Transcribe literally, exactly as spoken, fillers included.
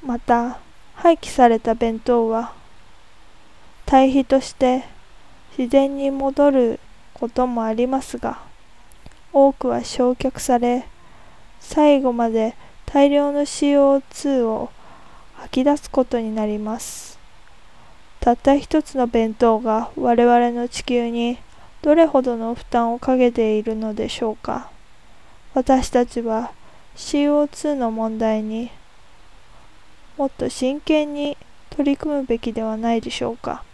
また廃棄された弁当は堆肥として自然に戻ることもありますが、多くは焼却され、最後まで大量の シーオーツー を吐き出すことになります。たった一つの弁当が我々の地球にどれほどの負担をかけているのでしょうか。私たちは シーオーツー の問題にもっと真剣に取り組むべきではないでしょうか。